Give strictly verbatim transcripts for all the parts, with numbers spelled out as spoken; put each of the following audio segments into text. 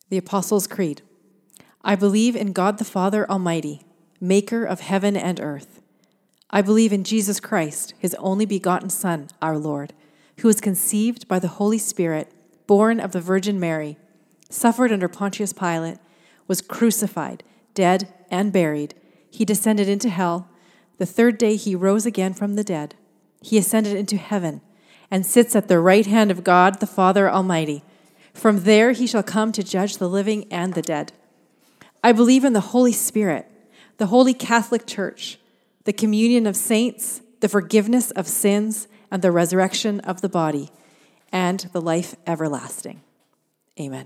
The Apostles' Creed. I believe in God the Father Almighty, maker of heaven and earth. I believe in Jesus Christ, his only begotten Son, our Lord, who was conceived by the Holy Spirit, born of the Virgin Mary, suffered under Pontius Pilate, was crucified, dead, and buried. He descended into hell. The third day he rose again from the dead. He ascended into heaven and sits at the right hand of God the Father Almighty. From there he shall come to judge the living and the dead. I believe in the Holy Spirit, the Holy Catholic Church, the communion of saints, the forgiveness of sins, and the resurrection of the body, and the life everlasting. Amen.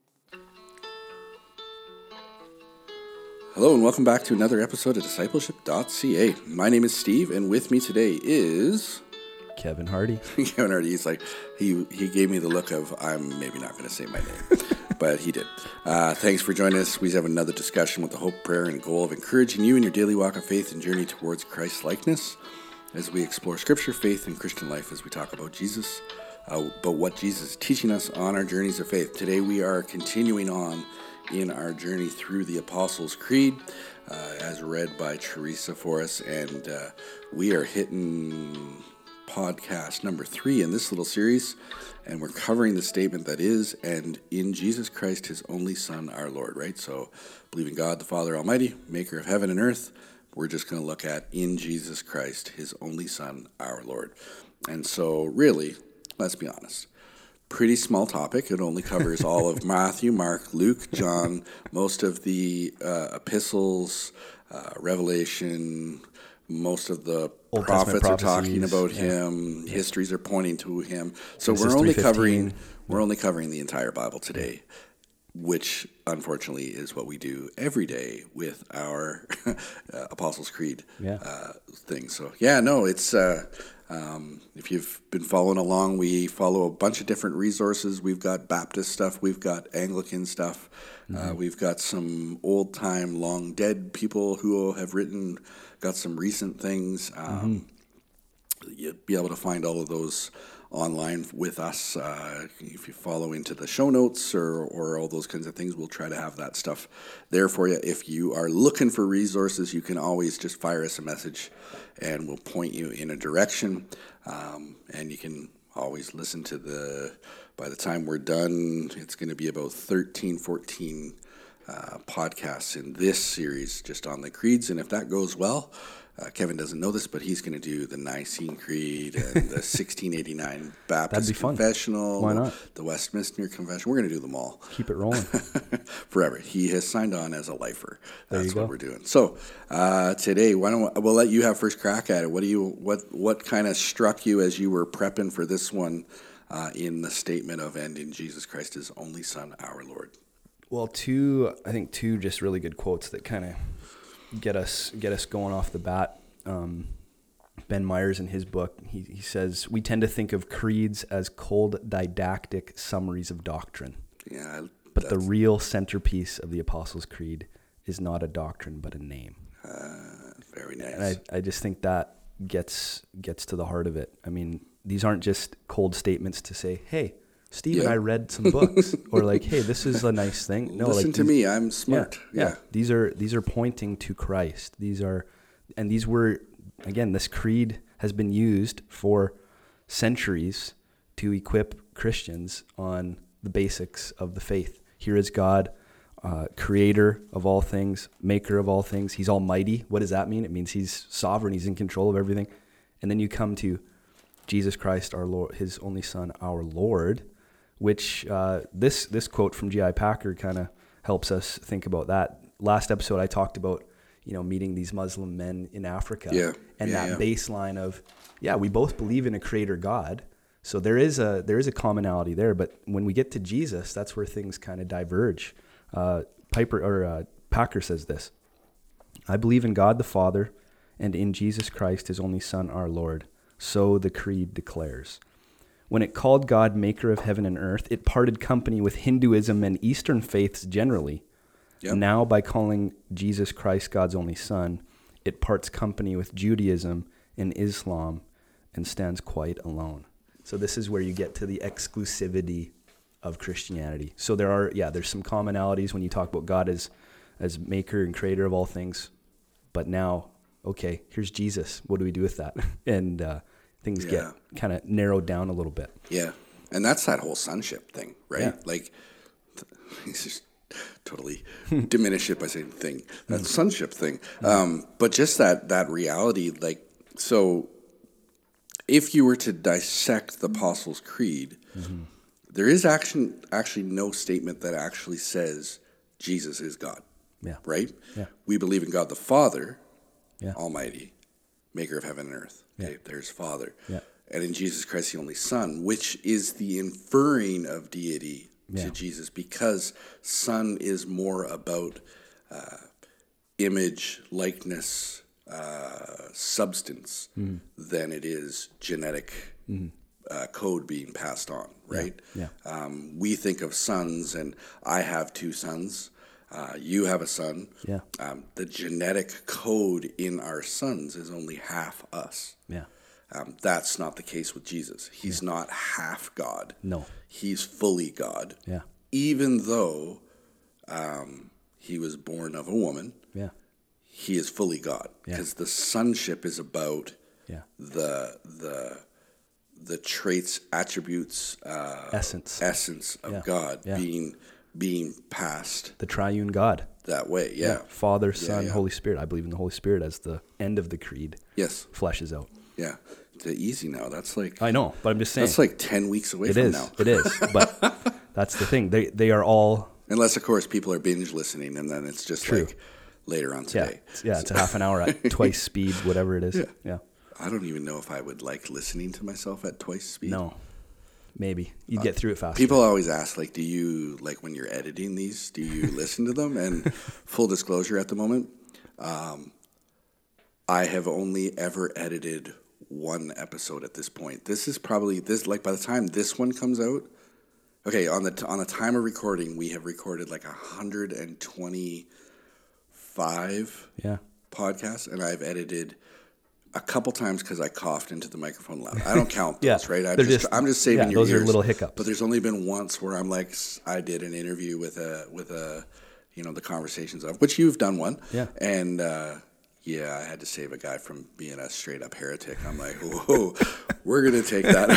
Hello and welcome back to another episode of discipleship dot c a. My name is Steve, and with me today is Kevin Hardy. Kevin Hardy. He's like, he he gave me the look of, I'm maybe not going to say my name, but he did. Uh, thanks for joining us. We have another discussion with the hope, prayer, and goal of encouraging you in your daily walk of faith and journey towards Christ likeness as we explore scripture, faith, and Christian life as we talk about Jesus, uh, but what Jesus is teaching us on our journeys of faith. Today we are continuing on in our journey through the Apostles' Creed, uh, as read by Teresa for us, and uh, we are hitting podcast number three in this little series, and we're covering the statement that is, and in Jesus Christ, his only Son, our Lord, right? So, believe in God, the Father Almighty, maker of heaven and earth. We're just going to look at in Jesus Christ, his only Son, our Lord. And so, really, let's be honest, pretty small topic. It only covers all of Matthew, Mark, Luke, John, most of the uh, epistles, uh, Revelation. Most of the Old prophets are talking prophecies, about yeah. him. Yeah. Histories are pointing to him. So Genesis we're only three fifteen. covering we're only covering the entire Bible today, which unfortunately is what we do every day with our uh, Apostles' Creed Yeah. uh, thing. So yeah, no, it's uh, um, if you've been following along, we follow a bunch of different resources. We've got Baptist stuff, we've got Anglican stuff, mm-hmm. uh, we've got some old time, long dead people who have written. Got some recent things. Um, mm-hmm. You'll be able to find all of those online with us. Uh, if you follow into the show notes or, or all those kinds of things, we'll try to have that stuff there for you. If you are looking for resources, you can always just fire us a message and we'll point you in a direction. Um, and you can always listen to the, by the time we're done, it's going to be about thirteen, fourteen Uh, podcasts in this series just on the creeds, and if that goes well, uh, Kevin doesn't know this, but he's going to do the Nicene Creed and the sixteen eighty-nine Baptist Confessional, Why not? the Westminster Confession. We're going to do them all. Keep it rolling. Forever. He has signed on as a lifer. There That's you what go. we're doing. So uh, today, why don't we, we'll let you have first crack at it. What do you what what kind of struck you as you were prepping for this one uh, in the statement of "and in Jesus Christ, his only Son, our Lord"? Well, two, I think two just really good quotes that kind of get us get us going off the bat. Um, Ben Myers in his book, he, he says, we tend to think of creeds as cold didactic summaries of doctrine. Yeah, but the real centerpiece of the Apostles' Creed is not a doctrine, but a name. Uh, very nice. And I, I just think that gets gets to the heart of it. I mean, these aren't just cold statements to say, hey, Steve yeah. and I read some books, or like, hey, this is a nice thing. No, listen like to these, me, I'm smart. Yeah, yeah, yeah, these are these are pointing to Christ. These are, and these were, again, this creed has been used for centuries to equip Christians on the basics of the faith. Here is God, uh, creator of all things, maker of all things. He's almighty. What does that mean? It means he's sovereign. He's in control of everything. And then you come to Jesus Christ, our Lord, his only Son, our Lord, which uh, this this quote from G I Packer kind of helps us think about that. Last episode, I talked about, you know, meeting these Muslim men in Africa, yeah, and yeah, that yeah. baseline of, yeah, we both believe in a creator God, so there is a there is a commonality there. But when we get to Jesus, that's where things kind of diverge. Uh, Piper or uh, Packer says this: I believe in God the Father, and in Jesus Christ, his only Son, our Lord. So the creed declares. When it called God maker of heaven and earth, it parted company with Hinduism and Eastern faiths generally. Yep. Now, by calling Jesus Christ God's only Son, it parts company with Judaism and Islam and stands quite alone. So this is where you get to the exclusivity of Christianity. So there are, yeah, there's some commonalities when you talk about God as, as maker and creator of all things. But now, okay, here's Jesus. What do we do with that? And uh, things Yeah. get kind of narrowed down a little bit. Yeah. And that's that whole sonship thing, right? Yeah. Like, it's just totally diminish it by saying thing. That sonship thing. Um, but just that, that reality, like, so if you were to dissect the Apostles' Creed, mm-hmm. there is action, actually no statement that actually says Jesus is God. Yeah. Right? Yeah. We believe in God the Father, yeah. Almighty, maker of heaven and earth. Okay, Yeah. there's Father. Yeah. And in Jesus Christ, the only Son, which is the inferring of deity Yeah. to Jesus, because Son is more about uh, image, likeness, uh, substance mm. than it is genetic mm. uh, code being passed on, right? Yeah. Yeah. Um, we think of sons, and I have two sons. Uh, you have a son. Yeah. Um, the genetic code in our sons is only half us. Yeah. Um, that's not the case with Jesus. He's yeah. not half God. No. He's fully God. Yeah. Even though um, he was born of a woman, yeah. he is fully God. Because yeah. the sonship is about yeah. the the the traits, attributes, uh, essence, essence of yeah. God yeah. being being passed. The triune God. That way, yeah. yeah. Father, Son, yeah, yeah. Holy Spirit. I believe in the Holy Spirit as the end of the creed. Yes. Fleshes out. Yeah. It's easy now. That's like... I know, but I'm just saying. That's like ten weeks away it from is, now. It is. But that's the thing. They they are all... Unless, of course, people are binge listening, and then it's just True. like later on today. Yeah, yeah, it's a half an hour at twice speed, whatever it is. Yeah. yeah. I don't even know if I would like listening to myself at twice speed. No. Maybe. You'd get through it faster. People always ask, like, do you, like, when you're editing these, do you listen to them? And full disclosure at the moment, um, I have only ever edited one episode at this point. This is probably, this like, by the time this one comes out, okay, on the on the time of recording, we have recorded like one hundred twenty-five yeah. podcasts, and I've edited a couple times because I coughed into the microphone loud. I don't count those, yeah, right? I just, just, I'm just saving yeah, your those ears. are little hiccups. But there's only been once where I'm like, I did an interview with a with a, you know, the conversations of which you've done one, yeah, and uh, yeah, I had to save a guy from being a straight up heretic. I'm like, whoa, we're gonna take that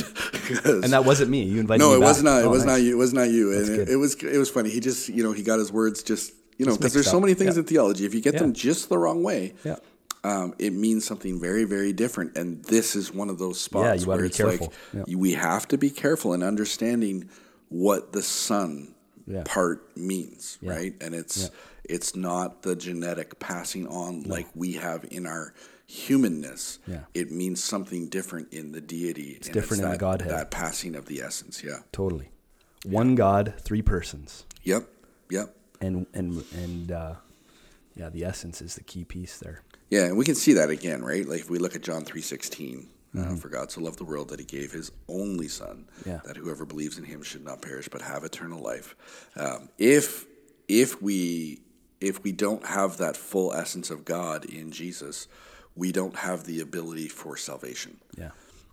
out. And that wasn't me. You invited no, me it back. was not. It oh, was nice. not you. It was not you. That's and good. it, it was it was funny. He just, you know, he got his words just, you know, Just because there's mixed so up. many things Yeah. in theology. If you get Yeah. them just the wrong way, yeah. Um, it means something very, very different. And this is one of those spots Yeah, you where gotta be it's careful. like Yeah. you- we have to be careful in understanding what the son Yeah. part means, Yeah. right? And it's Yeah. it's not the genetic passing on like we have in our humanness. Yeah. It means something different in the deity. It's and different in that, the Godhead. That passing of the essence, yeah. Totally. One God, three persons. Yep, yep. And, and, and uh, yeah, the essence is the key piece there. Yeah, and we can see that again, right? Like if we look at John three sixteen, Mm-hmm. uh, for God so loved the world that he gave his only son, Yeah. that whoever believes in him should not perish but have eternal life. Um, if if we if we don't have that full essence of God in Jesus, we don't have the ability for salvation. Yeah.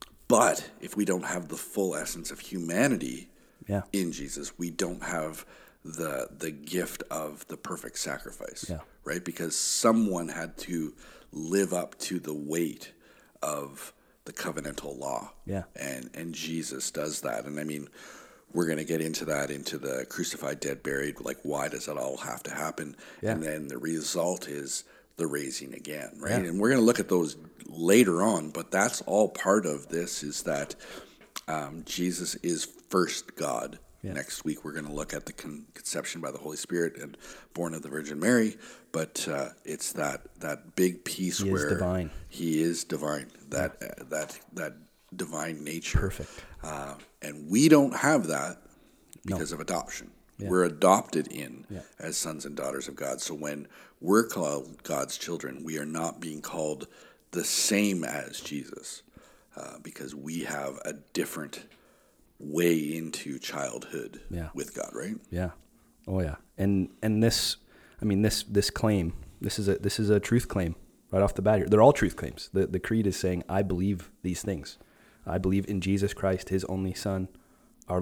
But if we don't have the full essence of humanity Yeah. in Jesus, we don't have the the gift of the perfect sacrifice, Yeah. right? Because someone had to live up to the weight of the covenantal law, Yeah. and and Jesus does that. And I mean, we're going to get into that, into the crucified, dead, buried. Like, why does that all have to happen? Yeah. And then the result is the raising again, right? Yeah. And we're going to look at those later on, but that's all part of this. Is that um, Jesus is first God. Yeah. Next week, we're going to look at the con- conception by the Holy Spirit and born of the Virgin Mary. But uh, it's that that big piece He is where divine. He is divine. That Yeah. uh, that that divine nature. Perfect. Uh, and we don't have that because No. of adoption. Yeah. We're adopted in Yeah. as sons and daughters of God. So when we're called God's children, we are not being called the same as Jesus, uh, because we have a different way into childhood Yeah. with God, right? Yeah. Oh yeah. And and this, I mean this this claim, this is a this is a truth claim right off the bat here. They're all truth claims. The the creed is saying, I believe these things. I believe in Jesus Christ, his only son, our Lord.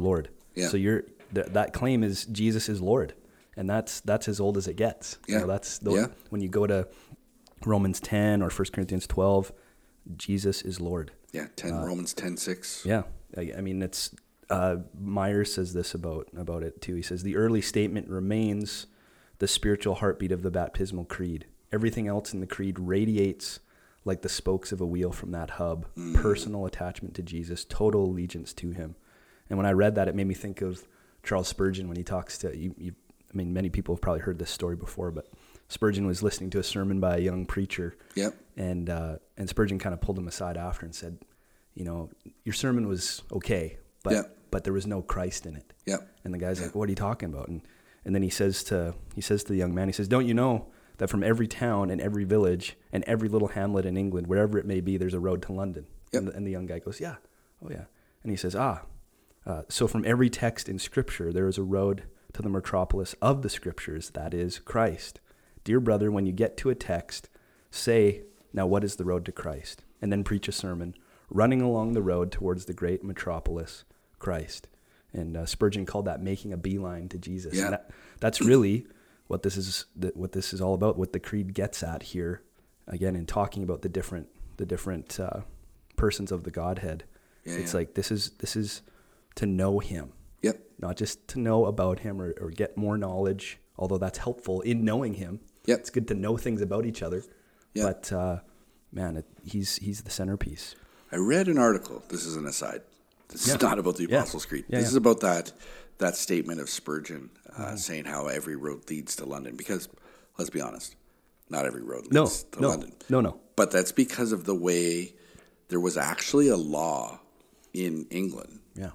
Yeah. So you're th- that claim is Jesus is Lord, and that's that's as old as it gets. Yeah. You know, that's the, Yeah. when you go to Romans ten or First Corinthians twelve, Jesus is Lord. Yeah, ten Uh, Romans ten six. Yeah, I, I mean it's uh, Myers says this about about it too. He says the early statement remains the spiritual heartbeat of the baptismal creed. Everything else in the creed radiates like the spokes of a wheel from that hub. Mm. Personal attachment to Jesus, total allegiance to him. And when I read that, it made me think of Charles Spurgeon when he talks to you. you I mean, many people have probably heard this story before, but Spurgeon was listening to a sermon by a young preacher. Yep. And uh, and Spurgeon kind of pulled him aside after and said, you know, your sermon was okay, but Yep. but there was no Christ in it. Yep. And the guy's Yeah. like, what are you talking about? And and then he says to he says to the young man, he says, don't you know that from every town and every village and every little hamlet in England, wherever it may be, there's a road to London? Yep. And, the, and the young guy goes, yeah, oh yeah. And he says, ah, uh, so from every text in Scripture, there is a road to the metropolis of the Scriptures, that is Christ. Dear brother, when you get to a text, say, now what is the road to Christ? And then preach a sermon, running along the road towards the great metropolis, Christ. And uh, Spurgeon called that making a beeline to Jesus. Yeah. And that, that's really what this is. What this is all about. What the creed gets at here, again, in talking about the different, the different uh, persons of the Godhead. Yeah, it's yeah. like this is this is to know Him, Yep. not just to know about Him or, or get more knowledge. Although that's helpful in knowing Him. Yep. It's good to know things about each other. Yep. But uh, man, it, he's he's the centerpiece. I read an article. This is an aside. This Yeah. is not about the Yeah. Apostles' Creed. Yeah, this yeah. is about that that statement of Spurgeon uh, Mm-hmm. saying how every road leads to London. Because let's be honest, not every road leads No, to no, London. no, no. But that's because of the way there was actually a law in England. Yeah.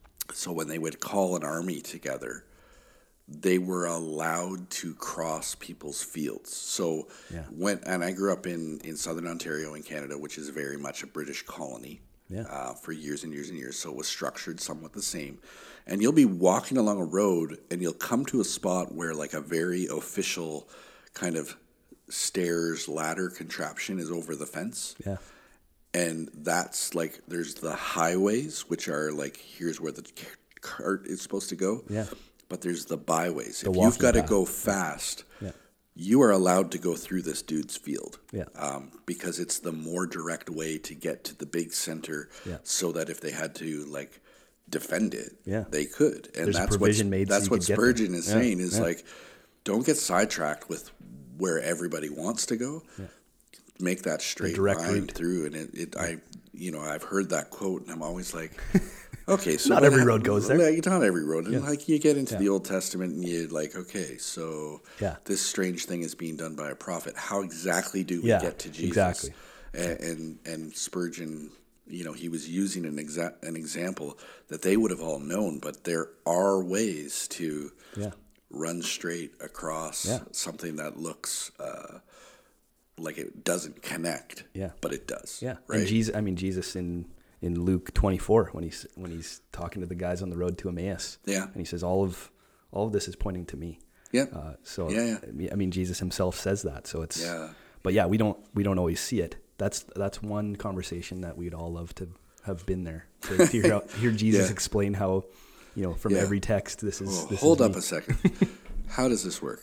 So when they would call an army together, they were allowed to cross people's fields. So Yeah. when and I grew up in, in southern Ontario in Canada, which is very much a British colony Yeah. uh, for years and years and years. So it was structured somewhat the same. And you'll be walking along a road and you'll come to a spot where like a very official kind of stairs ladder contraption is over the fence. Yeah. And that's like, there's the highways, which are like, here's where the c- cart is supposed to go. Yeah. But there's the byways. The if you've walking got to path. go fast, Yeah. you are allowed to go through this dude's field. Yeah. Um, because it's the more direct way to get to the big center Yeah. so that if they had to like defend it, Yeah. they could. And There's a that's provision what, made so that's you what could get there. Spurgeon is Yeah. saying is Yeah. like, don't get sidetracked with where everybody wants to go. Yeah. Make that straight direct line route. through. And it, it I, you know, I've heard that quote and I'm always like, okay, so Not what every hap- road goes there. Like, not every road. And Yeah. like you get into Yeah. the Old Testament and you're like, okay, so Yeah. this strange thing is being done by a prophet. How exactly do we Yeah, get to Jesus? exactly. And, and and Spurgeon, you know, he was using an exa- an example that they would have all known, but there are ways to Yeah. run straight across Yeah. something that looks uh, like it doesn't connect. Yeah. But it does. Yeah. Right. And Jesus, I mean, Jesus in, in Luke twenty-four, when he's, when he's talking to the guys on the road to Emmaus. Yeah. And he says, all of, all of this is pointing to me. Yeah. Uh, so, Yeah, yeah. I mean- I mean, Jesus himself says that. So it's, Yeah. but yeah, we don't, we don't always see it. That's, that's one conversation that we'd all love to have been there to hear, how, hear Jesus Yeah. explain how, you know, from Yeah. every text, this is, Well, this hold is up me. a second. How does this work?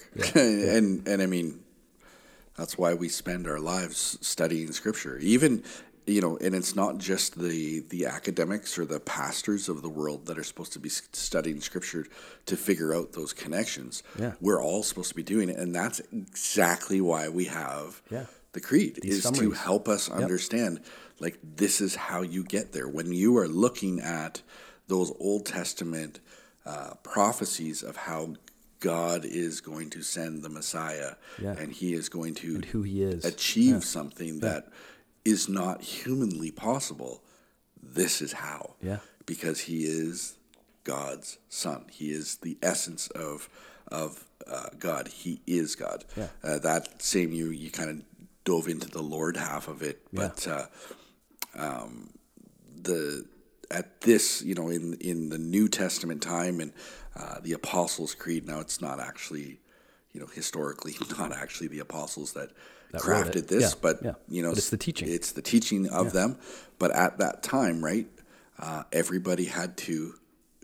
and and I mean, that's why we spend our lives studying Scripture. Even, you know, and it's not just the the academics or the pastors of the world that are supposed to be studying Scripture to figure out those connections. Yeah. We're all supposed to be doing it, and that's exactly why we have Yeah. the creed These is to summaries. help us understand. Like this is how you get there when you are looking at those Old Testament uh, prophecies of how God is going to send the Messiah, Yeah. and He is going to And who he is. achieve Yeah. something that is not humanly possible. This is how, Yeah. because He is God's Son. He is the essence of of uh, God. He is God. Yeah. Uh, that same you you kind of dove into the Lord half of it, Yeah. but uh, um, the at this, you know, in in the New Testament time and uh, the Apostles' Creed. Now, it's not actually, you know, historically not actually the apostles that, That wrote crafted it. this, Yeah, but yeah. you know, But it's the teaching. It's the teaching of Yeah. them. But at that time, right, uh, everybody had to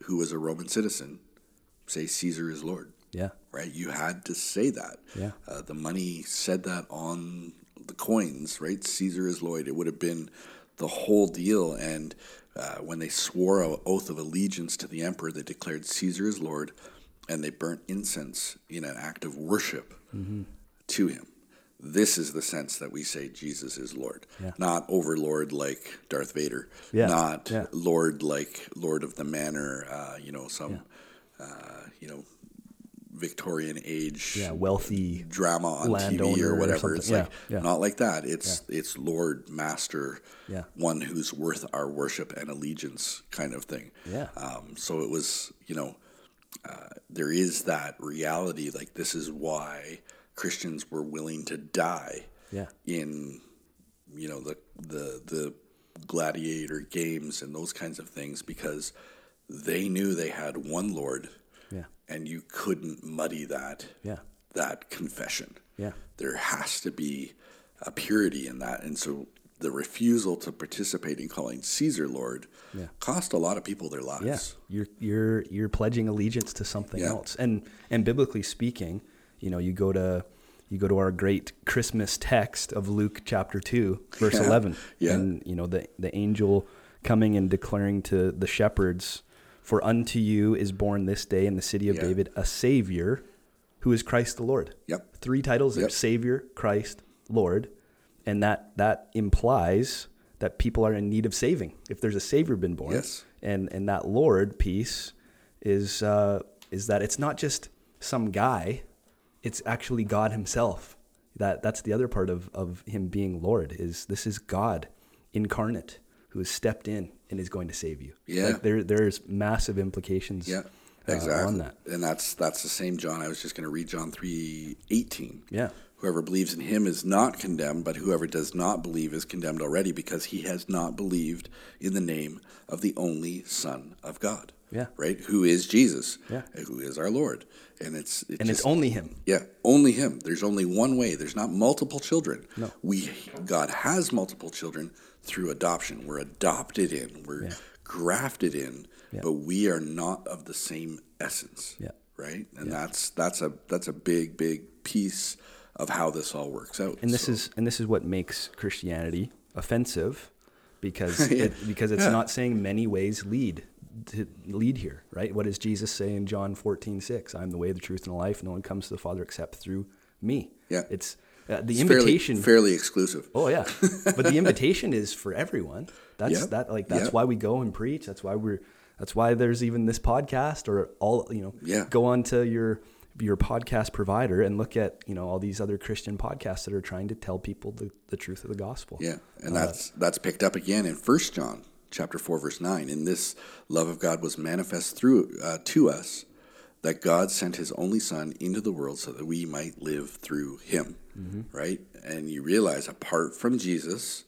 who was a Roman citizen say Caesar is Lord. Yeah. Right? You had to say that. Yeah. Uh, the money said that on the coins, right? Caesar is Lord. It would have been the whole deal. And uh, when they swore an oath of allegiance to the emperor, they declared Caesar is Lord, and they burnt incense in an act of worship mm-hmm. to him. This is the sense that we say Jesus is Lord, yeah. not overlord like Darth Vader, yeah. not yeah. Lord like Lord of the Manor, uh, you know, some, yeah. uh, you know, Victorian age, yeah, wealthy drama on T V or whatever. Or it's yeah. like yeah. not like that. It's yeah. it's Lord, Master, yeah. one who's worth our worship and allegiance, kind of thing. Yeah. Um, so it was, you know, uh, there is that reality. Like this is why Christians were willing to die yeah. in, you know, the the the gladiator games and those kinds of things, because they knew they had one Lord. Yeah. And you couldn't muddy that yeah. that confession. Yeah. There has to be a purity in that. And so the refusal to participate in calling Caesar Lord yeah. cost a lot of people their lives. Yeah. You're you're you're pledging allegiance to something yeah. else. And and biblically speaking, you know, you go to you go to our great Christmas text of Luke chapter two, verse yeah. eleven. Yeah. And you know, the the angel coming and declaring to the shepherds, for unto you is born this day in the city of yeah. David a Savior, who is Christ the Lord. Yep. Three titles there: yep. Savior, Christ, Lord, and that that implies that people are in need of saving. If there's a Savior been born, yes. and and that Lord piece is uh, is that it's not just some guy; it's actually God Himself. That that's the other part of of Him being Lord. Is this is God incarnate, who has stepped in and is going to save you. Yeah. Like there, there's massive implications yeah, exactly. uh, on that. And that's that's the same John. I was just going to read John three eighteen. Yeah. Whoever believes in him is not condemned, but whoever does not believe is condemned already, because he has not believed in the name of the only Son of God. Yeah. Right? Who is Jesus. Yeah. Who is our Lord. And it's it And just, it's only Him. Yeah, only him. There's only one way. There's not multiple children. No. We God has multiple children through adoption. We're adopted in. We're Yeah. grafted in, yeah. but we are not of the same essence. Yeah. Right? And yeah. that's that's a that's a big big piece of how this all works out. And this so. is and this is what makes Christianity offensive, because yeah. it, because it's yeah. not saying many ways lead to lead here, right? What does Jesus say in John fourteen six? I'm the way, the truth, and the life. No one comes to the Father except through me. Yeah. It's uh, the it's invitation fairly, fairly exclusive. Oh yeah. But the invitation is for everyone. That's yep. that like that's yep. why we go and preach. That's why we're that's why there's even this podcast, or all, you know, yeah. go on to your your podcast provider and look at, you know, all these other Christian podcasts that are trying to tell people the, the truth of the gospel. Yeah. And uh, that's that's picked up again in First John chapter four, verse nine. In this love of God was manifest through uh, to us, that God sent his only Son into the world so that we might live through him. Mm-hmm. Right? And you realize, apart from Jesus,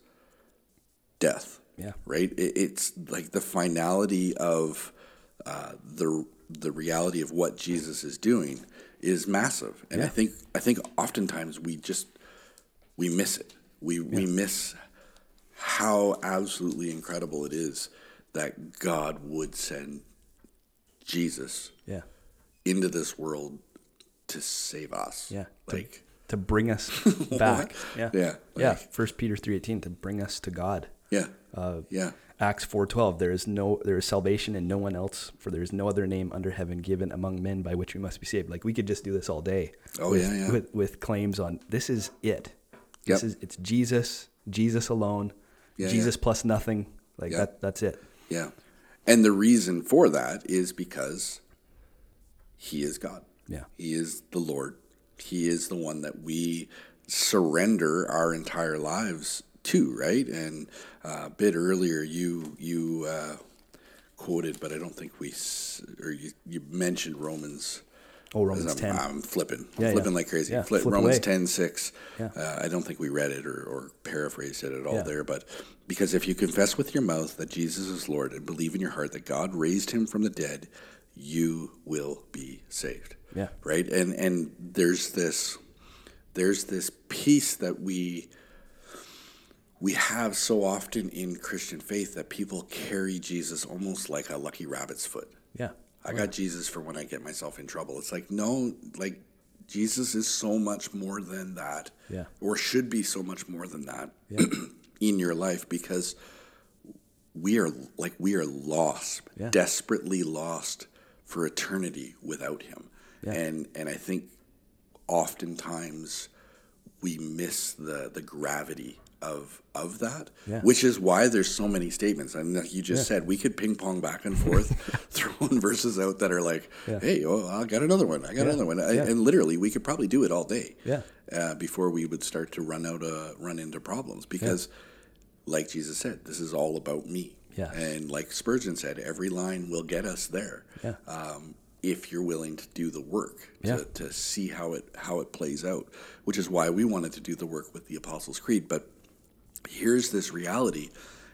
death. Yeah. Right? It, it's like the finality of uh, the the reality of what Jesus is doing is massive. And yeah. I think I think oftentimes we just we miss it. We yeah. we miss how absolutely incredible it is that God would send Jesus yeah. into this world to save us. Yeah. Like to, to bring us back. yeah. Yeah. Like, yeah. First Peter three eighteen, to bring us to God. Yeah. Uh, yeah. Acts four twelve, there is no there is salvation in no one else, for there is no other name under heaven given among men by which we must be saved. Like, we could just do this all day. Oh with, yeah, yeah. With, with claims on this is it. This yep. is it's Jesus, Jesus alone, yeah, Jesus yeah. plus nothing. Like yeah. that that's it. Yeah. And the reason for that is because he is God. Yeah. He is the Lord. He is the one that we surrender our entire lives to, right? And uh, a bit earlier, you you uh, quoted, but I don't think we, or you, you mentioned Romans. Oh, Romans I'm, ten. I'm flipping. I'm yeah, flipping yeah. like crazy. Yeah, Flip, flip Romans away. ten six. Yeah. Uh, I don't think we read it or, or paraphrased it at all yeah. there, but because if you confess with your mouth that Jesus is Lord and believe in your heart that God raised him from the dead, you will be saved. Yeah. Right? And and there's this there's this piece that we we have so often in Christian faith, that people carry Jesus almost like a lucky rabbit's foot. Yeah. I got Jesus for when I get myself in trouble. It's like, no, like Jesus is so much more than that. Yeah. Or should be so much more than that Yeah. in your life, because we are like, we are lost, Yeah. desperately lost for eternity without him. Yeah. And, and I think oftentimes we miss the, the gravity of of that, Yeah. which is why there's so many statements. And like you just Yeah. said, we could ping pong back and forth, throwing verses out that are like, Yeah. hey, oh, I got another one. I got Yeah. another one. I, Yeah. And literally, we could probably do it all day Yeah. uh, before we would start to run out, uh, run into problems. Because, like Jesus said, this is all about me. Yeah. And like Spurgeon said, every line will get us there. Yeah. Um, if you're willing to do the work to, Yeah. to see how it how it plays out, which is why we wanted to do the work with the Apostles' Creed. But here's this reality,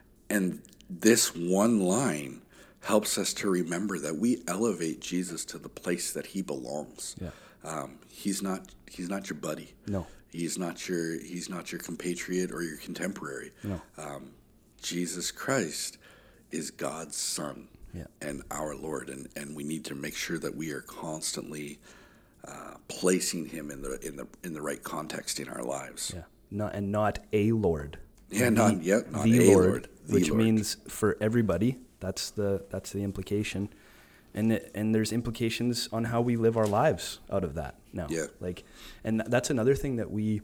and this one line helps us to remember that we elevate Jesus to the place that he belongs. Yeah. Um, he's not he's not your buddy. No. He's not your he's not your compatriot or your contemporary. No. Um, Jesus Christ is God's Son. Yeah. And our Lord, and, and we need to make sure that we are constantly uh, placing him in the in the in the right context in our lives. Yeah. Not and not a Lord. Yeah, not yet, not the a Lord, Lord, the which Lord. means for everybody. That's the that's the implication, and it, and there's implications on how we live our lives out of that now. Yeah. Like, and that's another thing that we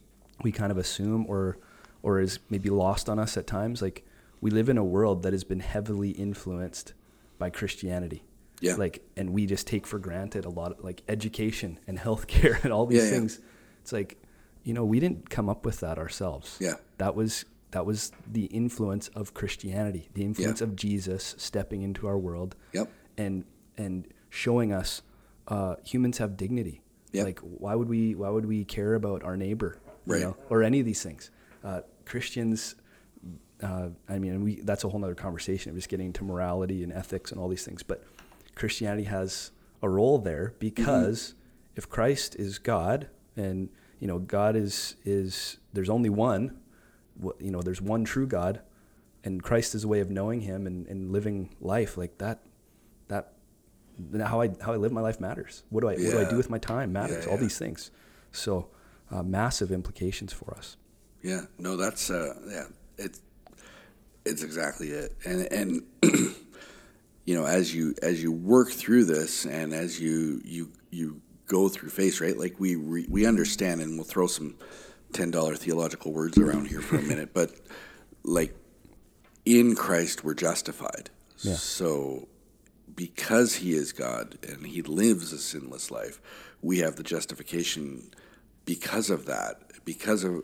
we kind of assume or or is maybe lost on us at times. Like, we live in a world that has been heavily influenced by Christianity. Yeah. Like, and we just take for granted a lot of like education and healthcare and all these Yeah, yeah. things. It's like, you know, we didn't come up with that ourselves. Yeah. That was that was the influence of Christianity, the influence Yeah. of Jesus stepping into our world. Yep. And and showing us uh, humans have dignity. Yep. Like, why would we why would we care about our neighbor, you Right. know, or any of these things? Uh, Christians, uh, I mean, we that's a whole nother conversation of just getting into morality and ethics and all these things. But Christianity has a role there because Mm-hmm. if Christ is God, and you know, God is is there's only one, wh- you know, there's one true God, and Christ is a way of knowing Him and, and living life like that. That how I how I live my life matters. What do I what do I Yeah. do with my time matters. Yeah, All yeah. these things. So uh, massive implications for us. Yeah, no, that's uh, yeah, it's it's exactly it, and and you know, as you as you work through this, and as you you you go through faith, right? Like we re, we understand, and we'll throw some ten dollar theological words around here for a minute, but like in Christ we're justified. Yeah. So because He is God and He lives a sinless life, we have the justification because of that, because of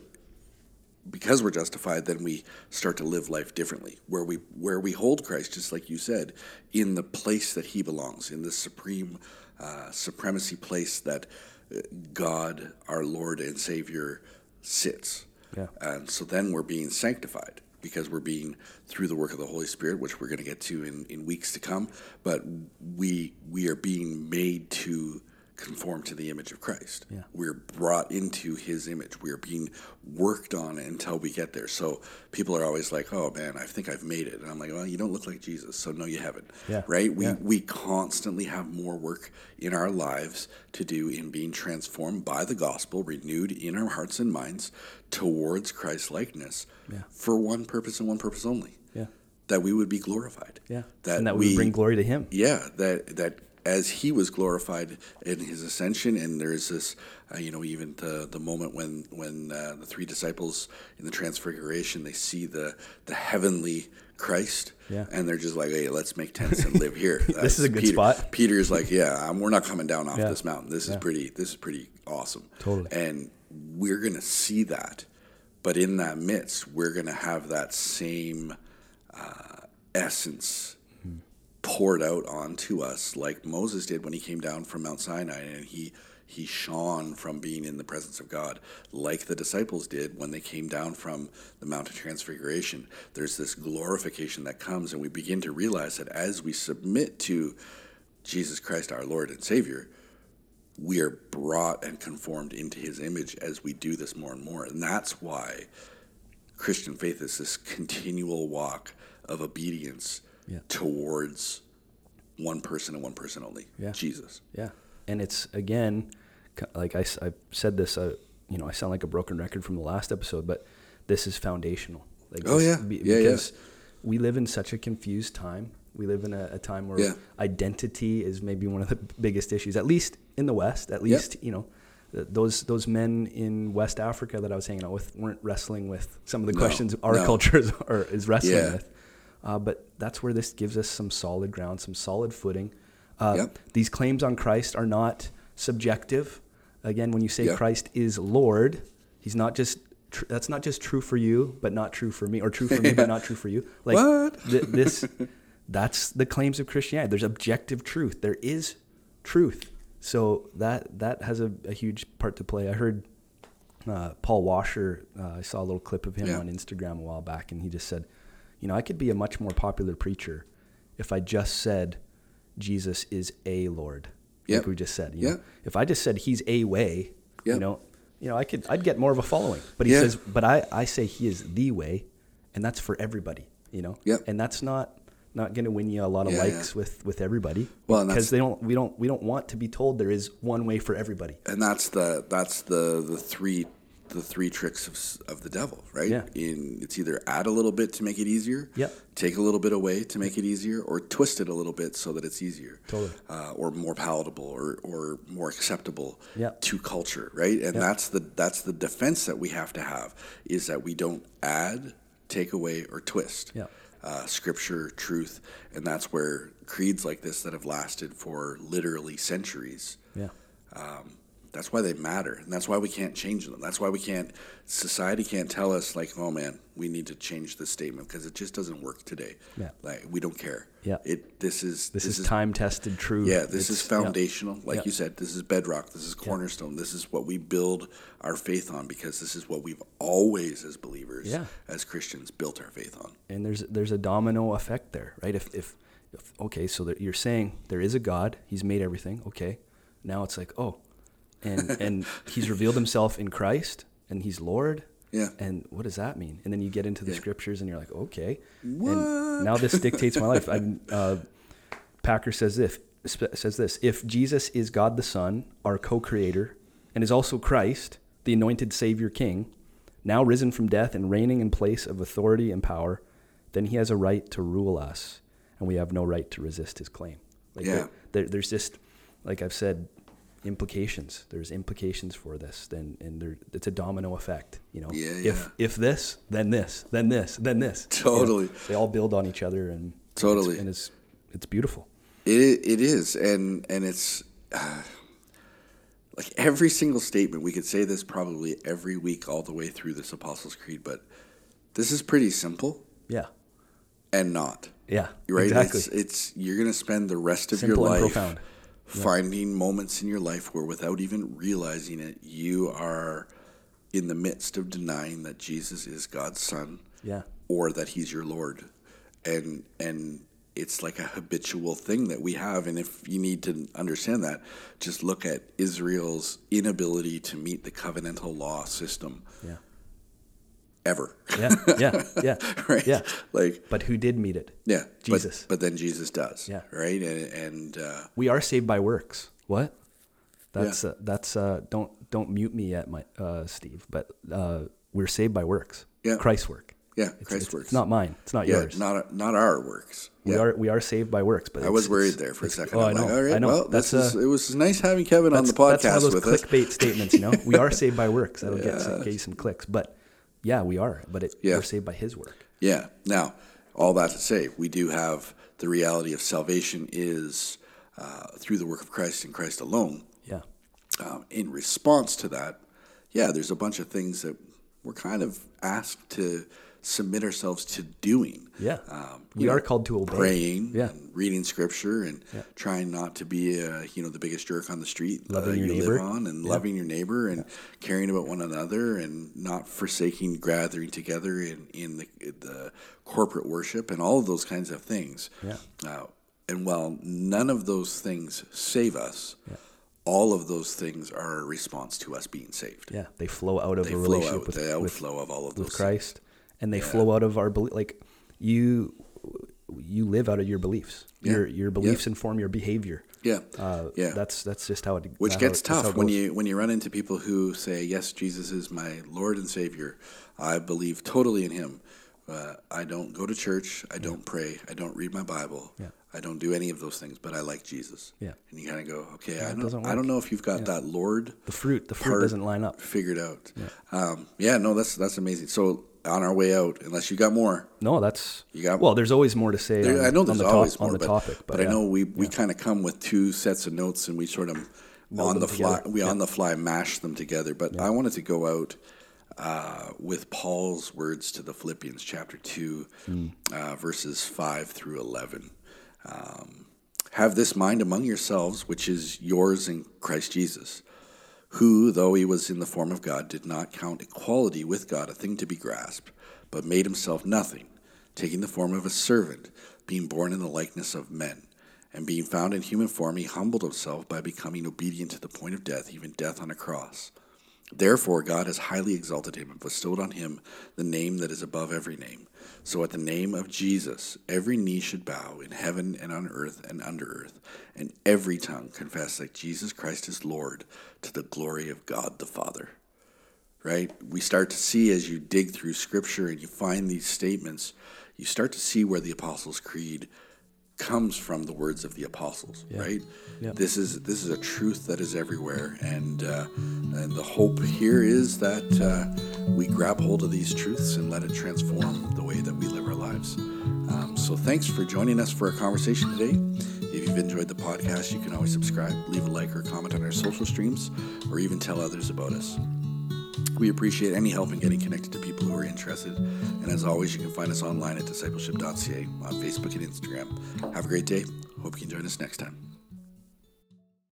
because we're justified. Then we start to live life differently, where we where we hold Christ, just like you said, in the place that He belongs, in the supreme uh, supremacy place that uh, God, our Lord and Savior, sits. Yeah. And so then we're being sanctified because we're being, through the work of the Holy Spirit, which we're going to get to in, in weeks to come, but we we are being made to conform to the image of Christ. Yeah. We're brought into His image. We're being worked on until we get there. So people are always like, oh man, I think I've made it. And I'm like, well, you don't look like Jesus, so no, you haven't. Yeah. Right? We, Yeah. we constantly have more work in our lives to do in being transformed by the gospel, renewed in our hearts and minds towards Christ's likeness Yeah. for one purpose and one purpose only, Yeah. that we would be glorified. Yeah. That and that we, we bring glory to Him. Yeah, that that as He was glorified in His ascension, and there's this, uh, you know, even the the moment when when uh, the three disciples in the Transfiguration, they see the the heavenly Christ, Yeah. and they're just like, hey, let's make tents and live here. This is a good Peter, spot. Peter's like, yeah, um, we're not coming down off Yeah. this mountain. This is Yeah. pretty. This is pretty awesome. Totally. And we're gonna see that, but in that midst, we're gonna have that same uh, essence poured out onto us, like Moses did when he came down from Mount Sinai, and he he shone from being in the presence of God, like the disciples did when they came down from the Mount of Transfiguration. There's this glorification that comes, and we begin to realize that as we submit to Jesus Christ, our Lord and Savior, we are brought and conformed into His image as we do this more and more. And that's why Christian faith is this continual walk of obedience Yeah. towards one person and one person only, Yeah. Jesus. Yeah. And it's, again, like I, I said this, uh, you know, I sound like a broken record from the last episode, but this is foundational. Like Oh, this, yeah. be, Yeah, because yeah. we live in such a confused time. We live in a, a time where Yeah. identity is maybe one of the biggest issues, at least in the West, at least, Yep. you know, th- those those men in West Africa that I was hanging out with weren't wrestling with some of the No, questions our no. culture is, or is wrestling Yeah. with. Uh, but that's where this gives us some solid ground, some solid footing. Uh, Yep. These claims on Christ are not subjective. Again, when you say Yep. Christ is Lord, he's not just tr- that's not just true for you, but not true for me, or true for me, but not true for you. Like What? th- this, that's the claims of Christianity. There's objective truth. There is truth. So that that has a, a huge part to play. I heard uh, Paul Washer. Uh, I saw a little clip of him Yeah. on Instagram a while back, and he just said, "You know, I could be a much more popular preacher if I just said Jesus is a Lord." Yep. Like we just said, you Yeah. know, if I just said he's a way, Yep. you know, you know, I could, I'd get more of a following. But he Yeah. says, but I, I say he is the way, and that's for everybody, you know, Yep. and that's not not going to win you a lot of Yeah, likes yeah. with with everybody, Well, and because that's- they don't, we don't, we don't want to be told there is one way for everybody. And that's the that's the the three the three tricks of s- of the devil, right? Yeah. In it's either add a little bit to make it easier, Yep. take a little bit away to make it easier, or twist it a little bit so that it's easier, Totally. uh, or more palatable, or or more acceptable Yep. to culture, right? And Yep. that's the that's the defense that we have to have, is that we don't add, take away, or twist. Yep. Uh, scripture, truth, and that's where creeds like this that have lasted for literally centuries. Yeah. Um, that's why they matter, and that's why we can't change them. That's why we can't. Society can't tell us like, "Oh man, we need to change this statement," because it just doesn't work today. Yeah. Like we don't care. Yeah. It. This is. This, is, time tested truth. Yeah. This It's- is foundational. Like Yeah. you said, this is bedrock. This is cornerstone. This is what we build our faith on, because this is what we've always, as believers, Yeah. as Christians, built our faith on. And there's there's a domino effect there, right? If if, if okay, so that you're saying there is a God, he's made everything. Okay, now it's like, oh, and and he's revealed himself in Christ, and he's Lord. Yeah. And what does that mean? And then you get into the Yeah. scriptures, and you're like, okay, What? and now this dictates my life. I'm, uh, Packer says this says this: if Jesus is God the Son, our co-creator, and is also Christ, the anointed Savior King, now risen from death and reigning in place of authority and power, then he has a right to rule us, and we have no right to resist his claim. Like Yeah. there, there, there's just, like I've said, implications. There's implications for this, then, and there, it's a domino effect. You know, Yeah, if yeah. if this, then this, then this, then this. You know, Totally. they all build on each other, and Totally. it's, and it's it's beautiful. It it is, and and it's uh, like every single statement. We could say this probably every week all the way through this Apostles' Creed, but this is pretty simple Yeah, and not. yeah, Right? exactly. It's, it's you're gonna spend the rest of Simple your and life profound. finding moments in your life where, without even realizing it, you are in the midst of denying that Jesus is God's Son, Yeah, or that He's your Lord, and and it's like a habitual thing that we have. And if you need to understand that, just look at Israel's inability to meet the covenantal law system yeah, ever. yeah, yeah, yeah, Right? yeah. Like, But who did meet it? yeah, but- Jesus. But, then Jesus does. Yeah. Right. And, and uh, We are saved by works. What? That's uh, that's uh, don't don't mute me yet, my uh, Steve. But uh, we're saved by works. Yeah. Christ's work. yeah, It's, Christ it's, works. it's not mine. It's not yeah, yours. not not our works. We Yeah. are we are saved by works. But I it's- was worried it's- there for a it's- second. Oh, I'm I know. like, all right, I know. well, That's this is, uh, it was nice having Kevin on that's, the podcast that's one of those with us. clickbait statements. You know, we are saved by works. That'll get, some, get you some clicks. But yeah, we are. But it, Yeah. we're saved by His work. Yeah. Now, all that to say, we do have the reality of salvation is uh, through the work of Christ and Christ alone. Yeah. Um, in response to that, yeah, there's a bunch of things that we're kind of asked to submit ourselves to doing. Yeah. Um, We you are know, called to obey. praying, Yeah. and reading scripture, and Yeah. trying not to be, uh, you know, the biggest jerk on the street Loving uh, your you neighbor. live on, and Yeah. loving your neighbor, and caring about one another, and not forsaking gathering together in in the, the corporate worship, and all of those kinds of things. Yeah. Uh, and while none of those things save us, Yeah. all of those things are a response to us being saved. Yeah. They flow out of They a flow relationship out, with, the with, outflow of all of with those Christ, and they flow out of our belief. Like you, you live out of your beliefs. Yeah. Your your beliefs Yeah. inform your behavior. Yeah, Uh, yeah. That's that's just how it. Which how gets it- that's how tough it when goes. you when you run into people who say, "Yes, Jesus is my Lord and Savior. I believe totally in Him. Uh, I don't go to church. I don't pray. I don't read my Bible. Yeah. I don't do any of those things. But I like Jesus." Yeah. And you kind of go, "Okay, Yeah, I it don't. doesn't I don't work. know if you've got that Lord The fruit the fruit part doesn't line up. figured out." Yeah. Um, yeah. No, that's that's amazing. So on our way out, unless you got more. No, that's You got- well. There's always more to say. There, on, I know on there's the always top, more, on the but, topic, but, but, I yeah. know we, we kind of come with two sets of notes and we sort of Meld on them the fly together. we Yeah. on the fly mash them together. But I wanted to go out uh, with Paul's words to the Philippians, chapter two, Mm. uh, verses five through eleven. Um, Have this mind among yourselves, which is yours in Christ Jesus, who, though he was in the form of God, did not count equality with God a thing to be grasped, but made himself nothing, taking the form of a servant, being born in the likeness of men. And being found in human form, he humbled himself by becoming obedient to the point of death, even death on a cross. Therefore God has highly exalted him and bestowed on him the name that is above every name. So at the name of Jesus, every knee should bow in heaven and on earth and under earth, and every tongue confess that Jesus Christ is Lord, to the glory of God the Father. Right? We start to see, as you dig through Scripture and you find these statements, you start to see where the Apostles' Creed comes from the words of the apostles, Yeah. right? Yeah. This is this is a truth that is everywhere, and uh, and the hope here is that uh, we grab hold of these truths and let it transform the way that we live our lives. Um, so thanks for joining us for our conversation today. If you've enjoyed the podcast, you can always subscribe, leave a like or comment on our social streams, or even tell others about us. We appreciate any help in getting connected to people who are interested. And as always, you can find us online at discipleship dot c a, on Facebook and Instagram. Have a great day. Hope you can join us next time.